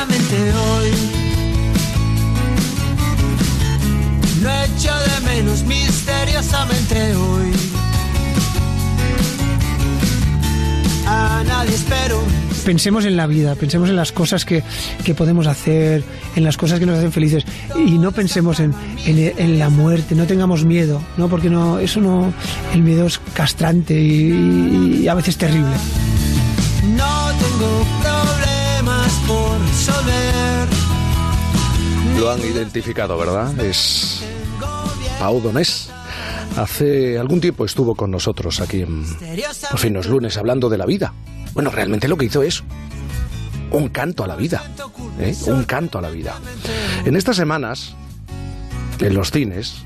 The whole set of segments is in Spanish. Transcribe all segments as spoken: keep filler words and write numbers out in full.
misteriosamente hoy. No echo de menos misteriosamente hoy. A nadie espero. Pensemos en la vida, pensemos en las cosas que, que podemos hacer, en las cosas que nos hacen felices, y no pensemos en, en, en la muerte. No tengamos miedo, ¿no? Porque no, eso no, el miedo es castrante y, y a veces terrible. No tengo problemas por resolver. Lo han identificado, ¿verdad? Es Pau Donés. Hace algún tiempo estuvo con nosotros aquí en Por fin los lunes hablando de la vida. Bueno, realmente lo que hizo es un canto a la vida, ¿eh? Un canto a la vida. En estas semanas, en los cines,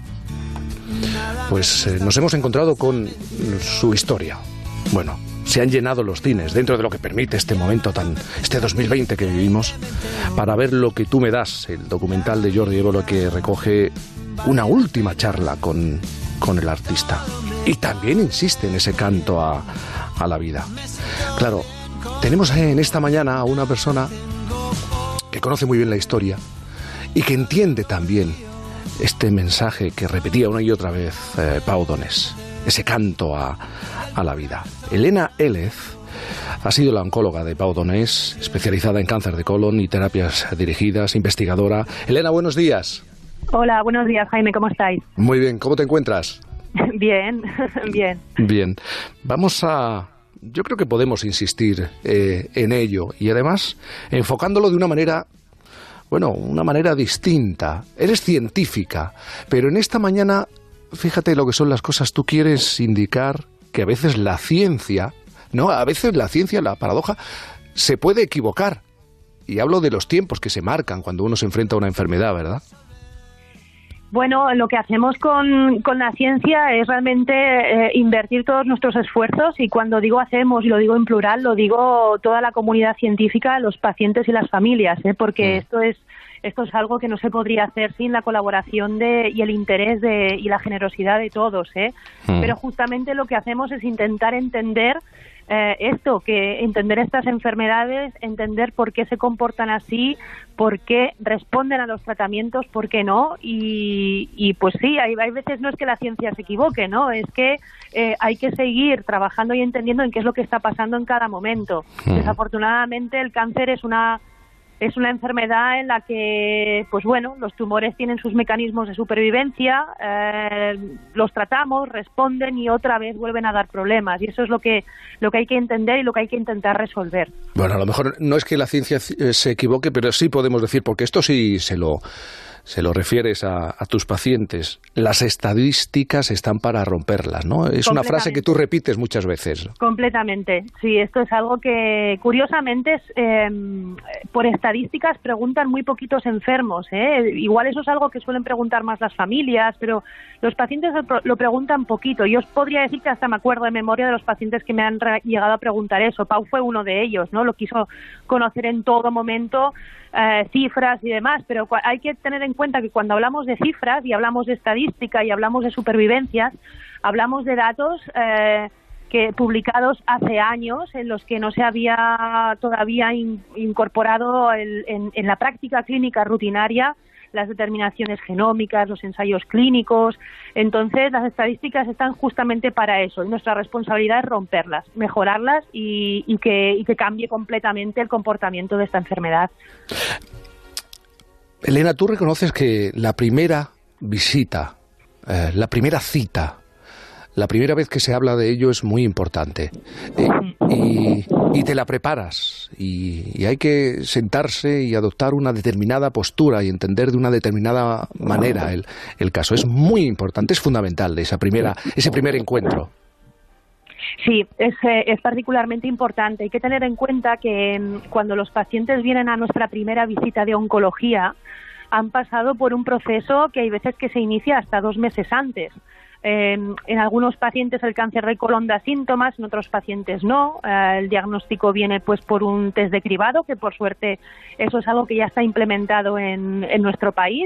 pues eh, nos hemos encontrado con su historia. Bueno, se han llenado los cines dentro de lo que permite este momento tan, este dos mil veinte que vivimos, para ver Lo que tú me das, el documental de Jordi Évole que recoge una última charla con, con el artista. Y también insiste en ese canto a, a la vida. Claro, tenemos en esta mañana a una persona que conoce muy bien la historia y que entiende también este mensaje que repetía una y otra vez eh, Pau Donés, ese canto a, a la vida. Elena Élez ha sido la oncóloga de Pau Donés, especializada en cáncer de colon y terapias dirigidas, investigadora. Elena, buenos días. Hola, buenos días, Jaime, ¿cómo estáis? Muy bien, ¿cómo te encuentras? Bien, bien. Bien, vamos a... Yo creo que podemos insistir eh, en ello y además enfocándolo de una manera, bueno, una manera distinta. Eres científica, pero en esta mañana, fíjate lo que son las cosas, tú quieres indicar que a veces la ciencia, no, a veces la ciencia, la paradoja, se puede equivocar. Y hablo de los tiempos que se marcan cuando uno se enfrenta a una enfermedad, ¿verdad? Bueno, lo que hacemos con, con la ciencia es realmente eh, invertir todos nuestros esfuerzos, y cuando digo hacemos, y lo digo en plural, lo digo toda la comunidad científica, los pacientes y las familias, ¿eh? Porque mm. esto es esto es algo que no se podría hacer sin la colaboración de y el interés de y la generosidad de todos, ¿eh? Mm. Pero justamente lo que hacemos es intentar entender Eh, esto, que entender estas enfermedades, entender por qué se comportan así, por qué responden a los tratamientos, por qué no, y, y pues sí, hay, hay veces no es que la ciencia se equivoque, ¿no? Es que eh, hay que seguir trabajando y entendiendo en qué es lo que está pasando en cada momento. Mm. Desafortunadamente el cáncer es una Es una enfermedad en la que, pues bueno, los tumores tienen sus mecanismos de supervivencia, eh, los tratamos, responden y otra vez vuelven a dar problemas. Y eso es lo que lo que hay que entender y lo que hay que intentar resolver. Bueno, a lo mejor no es que la ciencia se equivoque, pero sí podemos decir, porque esto sí se lo... se lo refieres a, a tus pacientes, las estadísticas están para romperlas, ¿no? Es una frase que tú repites muchas veces. Completamente, sí, esto es algo que curiosamente eh, por estadísticas preguntan muy poquitos enfermos, ¿eh? Igual eso es algo que suelen preguntar más las familias, pero los pacientes lo preguntan poquito. Yo os podría decir que hasta me acuerdo de memoria de los pacientes que me han llegado a preguntar eso. Pau fue uno de ellos, ¿no? Lo quiso conocer en todo momento, eh, cifras y demás, pero hay que tener en cuenta que cuando hablamos de cifras y hablamos de estadística y hablamos de supervivencias, hablamos de datos eh, que publicados hace años en los que no se había todavía in, incorporado el, en, en la práctica clínica rutinaria las determinaciones genómicas, los ensayos clínicos. Entonces, las estadísticas están justamente para eso, y nuestra responsabilidad es romperlas, mejorarlas y, y, que, y que cambie completamente el comportamiento de esta enfermedad. Elena, tú reconoces que la primera visita, eh, la primera cita, la primera vez que se habla de ello es muy importante. Eh, y, y te la preparas. Y, y hay que sentarse y adoptar una determinada postura y entender de una determinada manera el, el caso. Es muy importante, es fundamental esa primera, ese primer encuentro. Sí, es, eh, es particularmente importante. Hay que tener en cuenta que mm, cuando los pacientes vienen a nuestra primera visita de oncología, han pasado por un proceso que hay veces que se inicia hasta dos meses antes. Eh, en algunos pacientes el cáncer de colon da síntomas, en otros pacientes no. Eh, el diagnóstico viene pues por un test de cribado, que por suerte eso es algo que ya está implementado en, en nuestro país.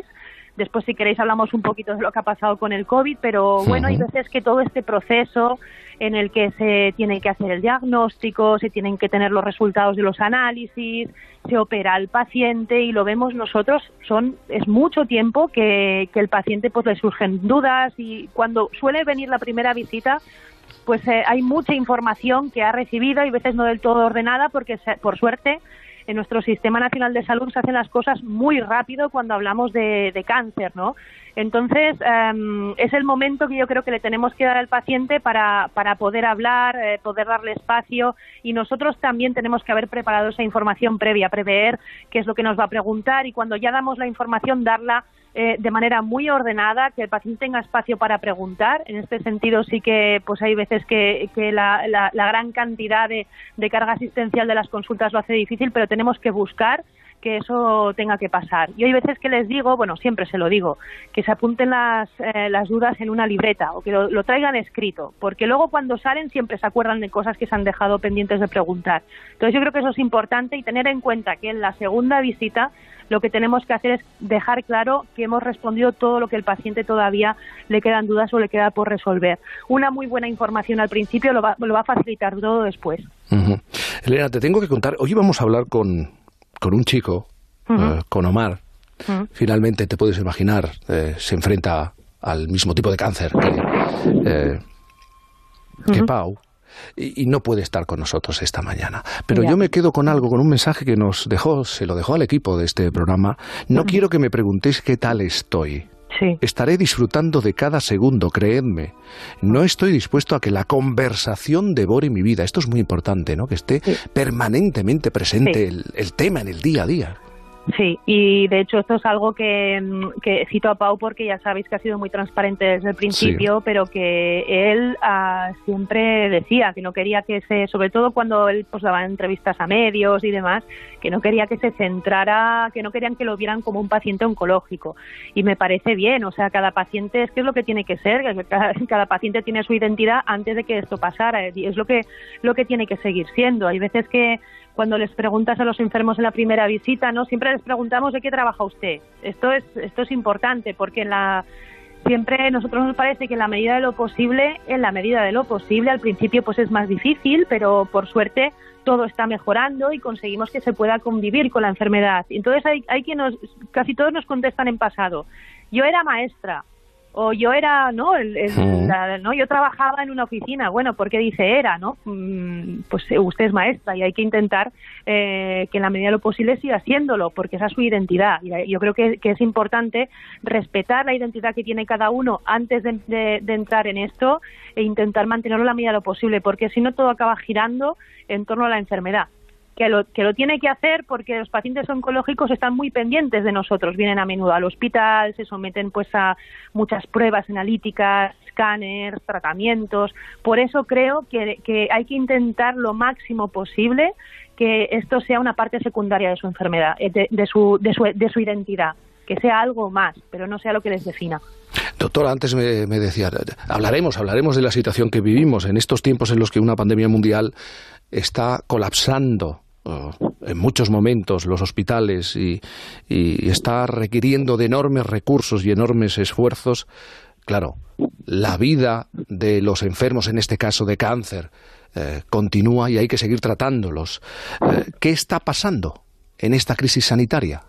Después, si queréis, hablamos un poquito de lo que ha pasado con el COVID, pero bueno, hay veces que todo este proceso en el que se tiene que hacer el diagnóstico, se tienen que tener los resultados de los análisis, se opera al paciente y lo vemos nosotros, son es mucho tiempo que, que el paciente pues le surgen dudas y cuando suele venir la primera visita, pues eh, hay mucha información que ha recibido y veces no del todo ordenada porque se, por suerte en nuestro Sistema Nacional de Salud se hacen las cosas muy rápido cuando hablamos de, de cáncer, ¿no? Entonces, um, es el momento que yo creo que le tenemos que dar al paciente para, para poder hablar, eh, poder darle espacio y nosotros también tenemos que haber preparado esa información previa, prever qué es lo que nos va a preguntar y cuando ya damos la información, darla eh, de manera muy ordenada, que el paciente tenga espacio para preguntar. En este sentido sí que pues hay veces que, que la, la, la gran cantidad de, de carga asistencial de las consultas lo hace difícil, pero tenemos que buscar que eso tenga que pasar. Y hay veces que les digo, bueno, siempre se lo digo, que se apunten las, eh, las dudas en una libreta o que lo, lo traigan escrito, porque luego cuando salen siempre se acuerdan de cosas que se han dejado pendientes de preguntar. Entonces yo creo que eso es importante y tener en cuenta que en la segunda visita lo que tenemos que hacer es dejar claro que hemos respondido todo lo que el paciente todavía le quedan dudas o le queda por resolver. Una muy buena información al principio lo va, lo va a facilitar todo después. Uh-huh. Elena, te tengo que contar, hoy vamos a hablar con... con un chico, uh-huh. uh, con Omar, uh-huh. finalmente te puedes imaginar, eh, se enfrenta al mismo tipo de cáncer que, eh, uh-huh. que Pau, y, y no puede estar con nosotros esta mañana. Pero yeah. yo me quedo con algo, con un mensaje que nos dejó, se lo dejó al equipo de este programa. No uh-huh. quiero que me preguntéis qué tal estoy. Sí. Estaré disfrutando de cada segundo, creedme. No estoy dispuesto a que la conversación devore mi vida. Esto es muy importante, ¿no? Que esté sí. permanentemente presente sí. el, el tema en el día a día. Sí, y de hecho esto es algo que, que cito a Pau porque ya sabéis que ha sido muy transparente desde el principio, sí. pero que él uh, siempre decía que no quería que se, sobre todo cuando él pues daba entrevistas a medios y demás, que no quería que se centrara, que no querían que lo vieran como un paciente oncológico. Y me parece bien, o sea, cada paciente es que es lo que tiene que ser, cada, cada paciente tiene su identidad antes de que esto pasara, y es lo que, lo que tiene que seguir siendo. Hay veces que cuando les preguntas a los enfermos en la primera visita, ¿no? Siempre les preguntamos de qué trabaja usted. Esto es, esto es importante porque en la, siempre a nosotros nos parece que en la medida de lo posible, en la medida de lo posible, al principio pues es más difícil, pero por suerte todo está mejorando y conseguimos que se pueda convivir con la enfermedad. Entonces hay, hay quien nos, casi todos nos contestan en pasado. Yo era maestra. O yo era, ¿no? El, el, sí. la, ¿no? Yo trabajaba en una oficina. Bueno, ¿por qué dice era, no? Mm, pues usted es maestra y hay que intentar eh, que en la medida de lo posible siga haciéndolo, porque esa es su identidad. Y yo creo que, que es importante respetar la identidad que tiene cada uno antes de, de, de entrar en esto e intentar mantenerlo en la medida de lo posible, porque si no todo acaba girando en torno a la enfermedad. Que lo, que lo tiene que hacer porque los pacientes oncológicos están muy pendientes de nosotros, vienen a menudo al hospital, se someten pues a muchas pruebas analíticas, escáneres, tratamientos. Por eso creo que, que hay que intentar lo máximo posible que esto sea una parte secundaria de su enfermedad, de, de, su, de, su, de su identidad, que sea algo más, pero no sea lo que les defina. Doctora, antes me, me decía, hablaremos, hablaremos de la situación que vivimos en estos tiempos en los que una pandemia mundial está colapsando uh, en muchos momentos los hospitales y, y está requiriendo de enormes recursos y enormes esfuerzos. Claro, la vida de los enfermos, en este caso de cáncer, eh, continúa y hay que seguir tratándolos. Eh, ¿Qué está pasando en esta crisis sanitaria?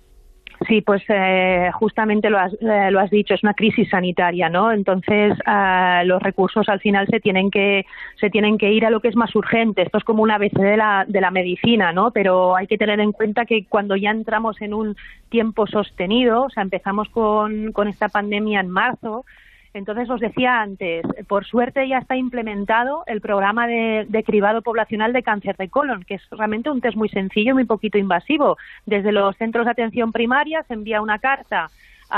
Sí, pues eh, justamente lo has, eh, lo has dicho, es una crisis sanitaria, ¿no? Entonces eh, los recursos al final se tienen que se tienen que ir a lo que es más urgente. Esto es como un A B C de la de la medicina, ¿no? Pero hay que tener en cuenta que cuando ya entramos en un tiempo sostenido, o sea, empezamos con con esta pandemia en marzo. Entonces, os decía antes, por suerte ya está implementado el programa de, de cribado poblacional de cáncer de colon, que es realmente un test muy sencillo y muy poquito invasivo. Desde los centros de atención primaria se envía una carta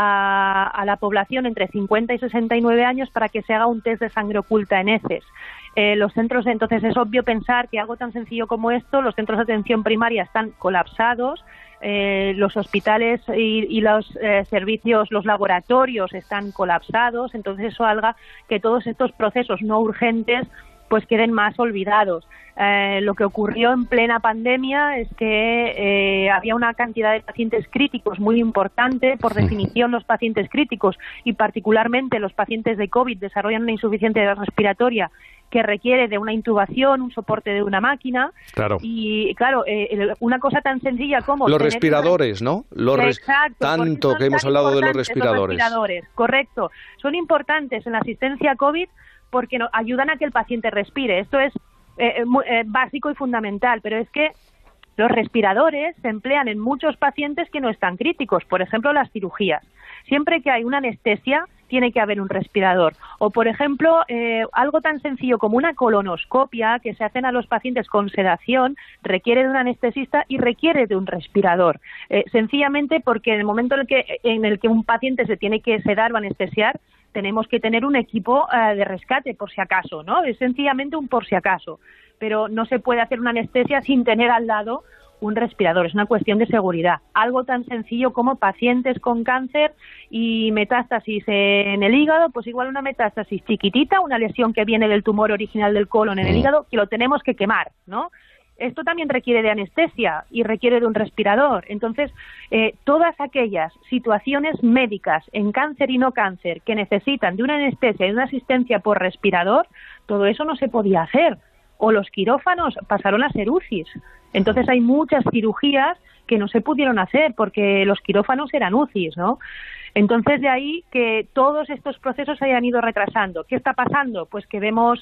a, a la población entre cincuenta y sesenta y nueve años para que se haga un test de sangre oculta en heces. Eh, los centros, entonces es obvio pensar que algo tan sencillo como esto, los centros de atención primaria están colapsados, Eh, los hospitales y, y los eh, servicios, los laboratorios están colapsados, entonces eso haga que todos estos procesos no urgentes pues queden más olvidados. Eh, lo que ocurrió en plena pandemia es que eh, había una cantidad de pacientes críticos muy importante. Por definición, los pacientes críticos y particularmente los pacientes de COVID desarrollan una insuficiencia respiratoria que requiere de una intubación, un soporte de una máquina. Claro. Y claro, eh, una cosa tan sencilla como... Los respiradores, una... ¿no? Los res... Exacto, tanto que hemos hablado de los respiradores. los respiradores. Correcto. Son importantes en la asistencia COVID porque no, ayudan a que el paciente respire. Esto es eh, muy, eh, básico y fundamental, pero es que los respiradores se emplean en muchos pacientes que no están críticos, por ejemplo, las cirugías. Siempre que hay una anestesia, tiene que haber un respirador. O, por ejemplo, eh, algo tan sencillo como una colonoscopia que se hacen a los pacientes con sedación requiere de un anestesista y requiere de un respirador. Eh, sencillamente porque en el momento en el que, en el que un paciente se tiene que sedar o anestesiar, tenemos que tener un equipo eh, de rescate por si acaso, ¿no? Es sencillamente un por si acaso. Pero no se puede hacer una anestesia sin tener al lado un respirador, es una cuestión de seguridad. Algo tan sencillo como pacientes con cáncer y metástasis en el hígado, pues igual una metástasis chiquitita, una lesión que viene del tumor original del colon en el hígado, que lo tenemos que quemar, ¿no? Esto también requiere de anestesia y requiere de un respirador. Entonces, eh, todas aquellas situaciones médicas en cáncer y no cáncer que necesitan de una anestesia y de una asistencia por respirador, todo eso no se podía hacer. O los quirófanos pasaron a ser U C Is. Entonces hay muchas cirugías que no se pudieron hacer porque los quirófanos eran U C Is, ¿no? Entonces de ahí que todos estos procesos se hayan ido retrasando. ¿Qué está pasando? Pues que vemos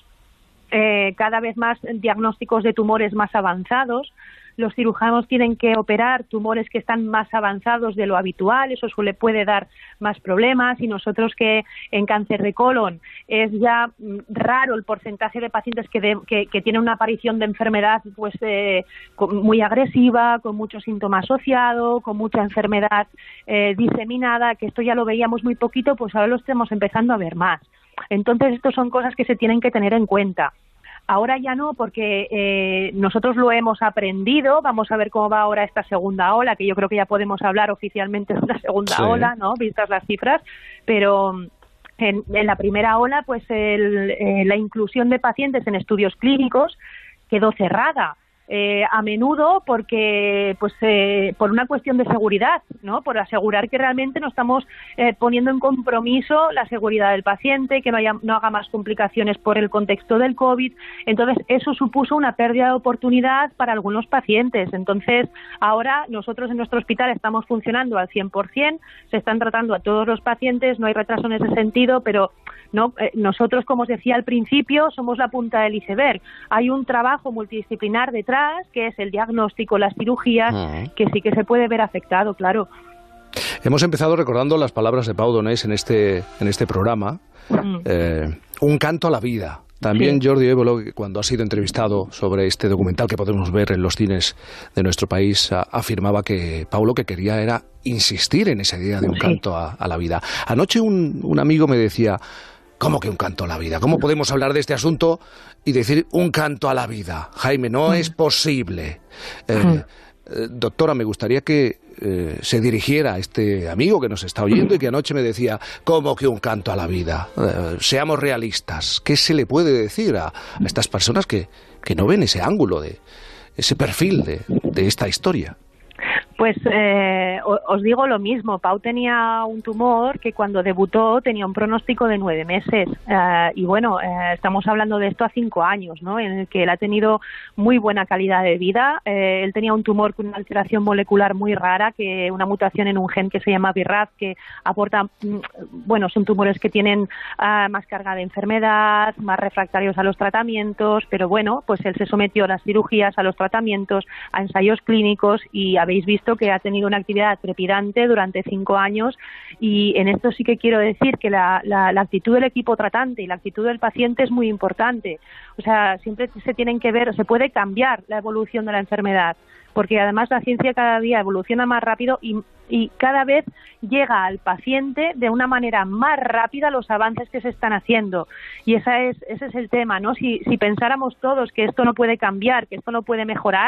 eh, cada vez más diagnósticos de tumores más avanzados. Los cirujanos tienen que operar tumores que están más avanzados de lo habitual, eso suele puede dar más problemas, y nosotros que en cáncer de colon es ya raro el porcentaje de pacientes que, de, que, que tienen una aparición de enfermedad pues eh, muy agresiva, con mucho síntoma asociado, con mucha enfermedad eh, diseminada, que esto ya lo veíamos muy poquito, pues ahora lo estamos empezando a ver más. Entonces, esto son cosas que se tienen que tener en cuenta. Ahora ya no, porque eh, nosotros lo hemos aprendido. Vamos a ver cómo va ahora esta segunda ola, que yo creo que ya podemos hablar oficialmente de una segunda sí. ola, ¿no? Vistas las cifras, pero en, en la primera ola, pues el, eh, la inclusión de pacientes en estudios clínicos quedó cerrada. Eh, a menudo porque pues eh, por una cuestión de seguridad, ¿no? Por asegurar que realmente no estamos eh, poniendo en compromiso la seguridad del paciente, que no haya no haga más complicaciones por el contexto del COVID. Entonces eso supuso una pérdida de oportunidad para algunos pacientes. Entonces ahora nosotros en nuestro hospital estamos funcionando al cien por ciento, se están tratando a todos los pacientes, no hay retraso en ese sentido, pero no eh, nosotros, como os decía al principio, somos la punta del iceberg. Hay un trabajo multidisciplinar detrás, que es el diagnóstico, las cirugías, uh-huh. que sí que se puede ver afectado, claro. Hemos empezado recordando las palabras de Pau Donés en este, en este programa, uh-huh. eh, un canto a la vida. También sí. Jordi Évolo, cuando ha sido entrevistado sobre este documental que podemos ver en los cines de nuestro país, a, afirmaba que Pau lo que quería era insistir en esa idea de un sí. canto a, a la vida. Anoche un, un amigo me decía, ¿cómo que un canto a la vida? ¿Cómo podemos hablar de este asunto y decir un canto a la vida? Jaime, no es posible. Eh, eh, doctora, me gustaría que eh, se dirigiera a este amigo que nos está oyendo y que anoche me decía, ¿cómo que un canto a la vida? Eh, seamos realistas. ¿Qué se le puede decir a, a estas personas que, que no ven ese ángulo, de ese perfil de, de esta historia? Pues eh, os digo lo mismo. Pau tenía un tumor que cuando debutó tenía un pronóstico de nueve meses. Eh, y bueno, eh, estamos hablando de esto a cinco años, ¿no? En el que él ha tenido muy buena calidad de vida. Eh, él tenía un tumor con una alteración molecular muy rara, que una mutación en un gen que se llama B R A F, que aporta, bueno, son tumores que tienen uh, más carga de enfermedad, más refractarios a los tratamientos, pero bueno, pues él se sometió a las cirugías, a los tratamientos, a ensayos clínicos, y habéis visto que ha tenido una actividad trepidante durante cinco años, y en esto sí que quiero decir que la, la, la actitud del equipo tratante y la actitud del paciente es muy importante. O sea, siempre se tienen que ver, se puede cambiar la evolución de la enfermedad, porque además la ciencia cada día evoluciona más rápido y, y cada vez llega al paciente de una manera más rápida los avances que se están haciendo. Y esa es, ese es el tema, ¿no? Si, si pensáramos todos que esto no puede cambiar, que esto no puede mejorar,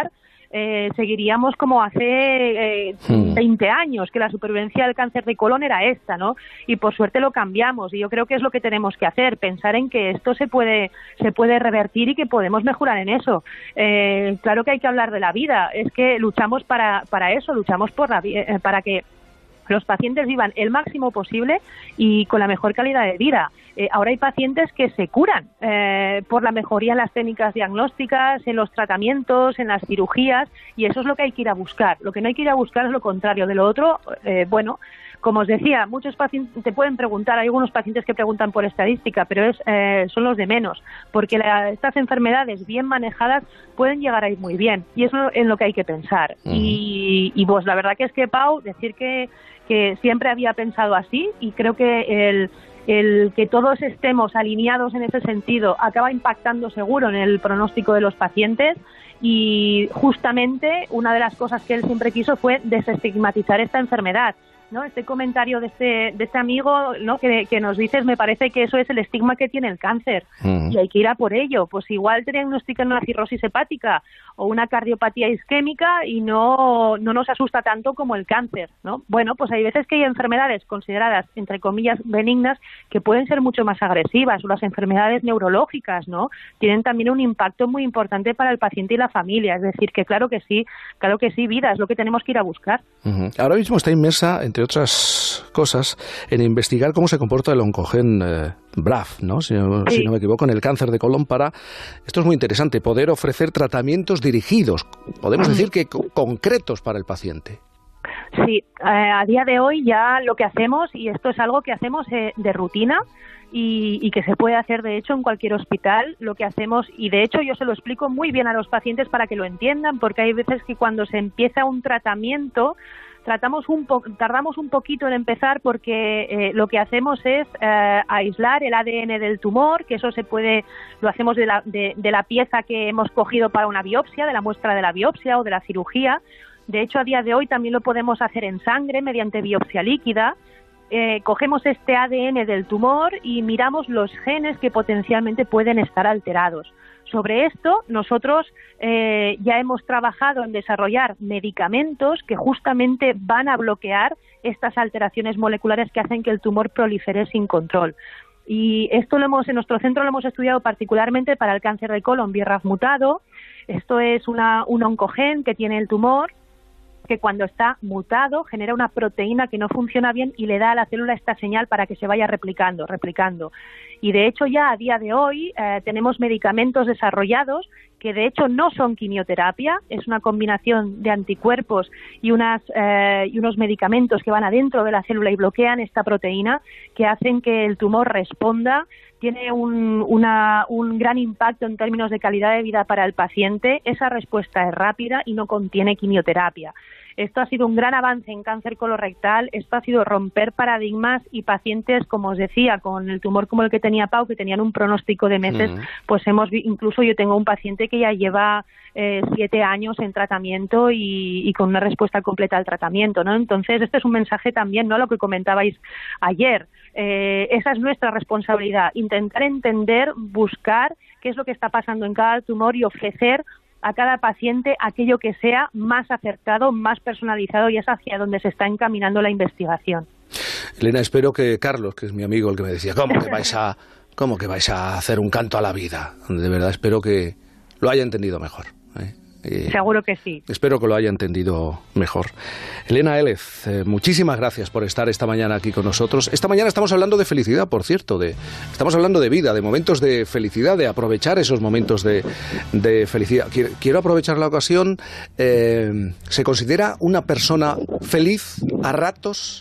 eh, seguiríamos como hace eh, Hmm. veinte años, que la supervivencia del cáncer de colon era esta, ¿no? Y por suerte lo cambiamos, y yo creo que es lo que tenemos que hacer, pensar en que esto se puede se puede revertir y que podemos mejorar en eso. Eh, claro que hay que hablar de la vida, es que luchamos para, para eso, luchamos por la, eh, para que los pacientes vivan el máximo posible y con la mejor calidad de vida. Eh, ahora hay pacientes que se curan eh, por la mejoría en las técnicas diagnósticas, en los tratamientos, en las cirugías, y eso es lo que hay que ir a buscar. Lo que no hay que ir a buscar es lo contrario. De lo otro, eh, bueno, como os decía, muchos pacientes te pueden preguntar, hay algunos pacientes que preguntan por estadística, pero es, eh, son los de menos, porque la, estas enfermedades bien manejadas pueden llegar a ir muy bien, y eso es en lo que hay que pensar. Uh-huh. Y, y pues la verdad que es que, Pau, decir que que siempre había pensado así, y creo que el, el que todos estemos alineados en ese sentido acaba impactando seguro en el pronóstico de los pacientes, y justamente una de las cosas que él siempre quiso fue desestigmatizar esta enfermedad, ¿no? Este comentario de este de este amigo, ¿no? que, que nos dices, me parece que eso es el estigma que tiene el cáncer, uh-huh. y hay que ir a por ello. Pues igual te diagnostican una cirrosis hepática o una cardiopatía isquémica y no, no nos asusta tanto como el cáncer, ¿no? Bueno, pues hay veces que hay enfermedades consideradas, entre comillas, benignas, que pueden ser mucho más agresivas, o las enfermedades neurológicas, ¿no? Tienen también un impacto muy importante para el paciente y la familia. Es decir, que claro que sí, claro que sí, vida, es lo que tenemos que ir a buscar. Uh-huh. Ahora mismo está inmersa, entre otras cosas, en investigar cómo se comporta el oncogen eh, B R A F, ¿no? Si, sí. si no me equivoco, en el cáncer de colon, para, esto es muy interesante, poder ofrecer tratamientos dirigidos, podemos decir que co- concretos para el paciente. Sí, eh, a día de hoy ya lo que hacemos, y esto es algo que hacemos eh, de rutina, y, y que se puede hacer de hecho en cualquier hospital, lo que hacemos, y de hecho yo se lo explico muy bien a los pacientes para que lo entiendan, porque hay veces que cuando se empieza un tratamiento tratamos un po- tardamos un poquito en empezar, porque eh, lo que hacemos es eh, aislar el A D N del tumor, que eso se puede, lo hacemos de la, de, de la pieza que hemos cogido para una biopsia, de la muestra de la biopsia o de la cirugía. De hecho, a día de hoy también lo podemos hacer en sangre mediante biopsia líquida. Eh, cogemos este A D N del tumor y miramos los genes que potencialmente pueden estar alterados. Sobre esto, nosotros eh, ya hemos trabajado en desarrollar medicamentos que justamente van a bloquear estas alteraciones moleculares que hacen que el tumor prolifere sin control. Y esto lo hemos, en nuestro centro lo hemos estudiado particularmente para el cáncer de colon B R A F mutado. Esto es una, un oncogen que tiene el tumor, que cuando está mutado genera una proteína que no funciona bien y le da a la célula esta señal para que se vaya replicando, replicando. Y de hecho ya a día de hoy eh, tenemos medicamentos desarrollados que de hecho no son quimioterapia, es una combinación de anticuerpos y, unas, eh, y unos medicamentos que van adentro de la célula y bloquean esta proteína, que hacen que el tumor responda. Tiene un, una, un gran impacto en términos de calidad de vida para el paciente. Esa respuesta es rápida y no contiene quimioterapia. Esto ha sido un gran avance en cáncer colorectal, esto ha sido romper paradigmas, y pacientes, como os decía, con el tumor como el que tenía Pau, que tenían un pronóstico de meses, uh-huh. pues hemos incluso yo tengo un paciente que ya lleva eh, siete años en tratamiento y, y con una respuesta completa al tratamiento, ¿no? Entonces, este es un mensaje también, ¿no?, lo que comentabais ayer. Eh, esa es nuestra responsabilidad, intentar entender, buscar qué es lo que está pasando en cada tumor y ofrecer a cada paciente aquello que sea más acertado, más personalizado, y es hacia donde se está encaminando la investigación. Elena, espero que Carlos, que es mi amigo, el que me decía, ¿cómo que vais a, cómo que vais a hacer un canto a la vida? De verdad, espero que lo haya entendido mejor, ¿eh? Eh, Seguro que sí. Espero que lo haya entendido mejor. Elena Élez, eh, muchísimas gracias por estar esta mañana aquí con nosotros. Esta mañana estamos hablando de felicidad, por cierto, de, estamos hablando de vida, de momentos de felicidad, de aprovechar esos momentos de, de felicidad. Quiero, quiero aprovechar la ocasión. Eh, ¿Se considera una persona feliz a ratos,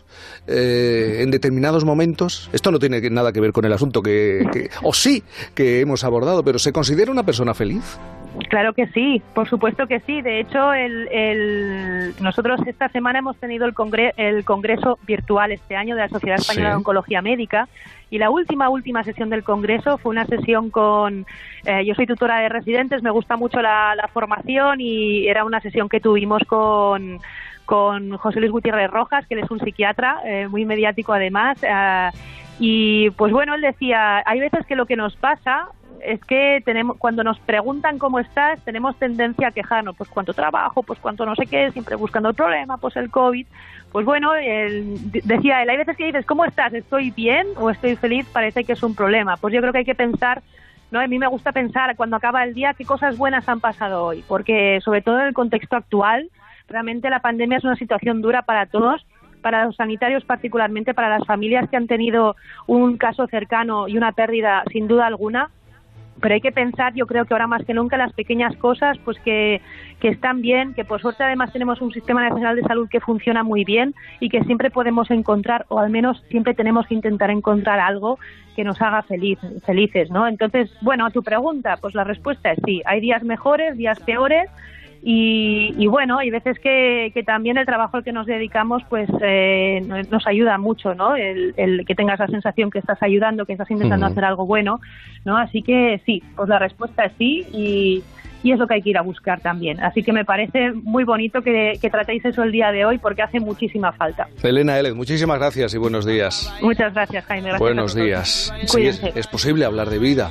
eh, en determinados momentos? Esto no tiene nada que ver con el asunto que, que o sí, que hemos abordado, pero ¿se considera una persona feliz? Claro que sí, por supuesto que sí. De hecho, el, el, nosotros esta semana hemos tenido el, congre, el congreso virtual este año de la Sociedad Española sí. de Oncología Médica, y la última, última sesión del congreso fue una sesión con... Eh, yo soy tutora de residentes, me gusta mucho la, la formación, y era una sesión que tuvimos con... con José Luis Gutiérrez Rojas, que él es un psiquiatra, eh, muy mediático además, eh, y pues bueno, él decía, hay veces que lo que nos pasa es que tenemos, cuando nos preguntan cómo estás, tenemos tendencia a quejarnos, pues cuánto trabajo, pues cuánto no sé qué, siempre buscando el problema, pues el COVID. Pues bueno, el, decía él, hay veces que dices, ¿cómo estás? ¿Estoy bien o estoy feliz? Parece que es un problema. Pues yo creo que hay que pensar, ¿no? A mí me gusta pensar cuando acaba el día qué cosas buenas han pasado hoy, porque sobre todo en el contexto actual, realmente la pandemia es una situación dura para todos, para los sanitarios particularmente, para las familias que han tenido un caso cercano y una pérdida sin duda alguna, pero hay que pensar, yo creo que ahora más que nunca, las pequeñas cosas pues que, que están bien, que por suerte además tenemos un sistema nacional de salud que funciona muy bien y que siempre podemos encontrar, o al menos siempre tenemos que intentar encontrar algo que nos haga feliz, felices, ¿no? Entonces, bueno, a tu pregunta, pues la respuesta es sí, hay días mejores, días peores. Y, y bueno, hay veces que, que también el trabajo al que nos dedicamos pues eh, nos ayuda mucho, ¿no? El, el que tengas la sensación que estás ayudando, que estás intentando uh-huh. hacer algo bueno, ¿no? Así que sí, pues la respuesta es sí y, y es lo que hay que ir a buscar también. Así que me parece muy bonito que, que tratéis eso el día de hoy porque hace muchísima falta. Elena Élez, muchísimas gracias y buenos días. Muchas gracias, Jaime. Gracias buenos días. Sí, es, es posible hablar de vida,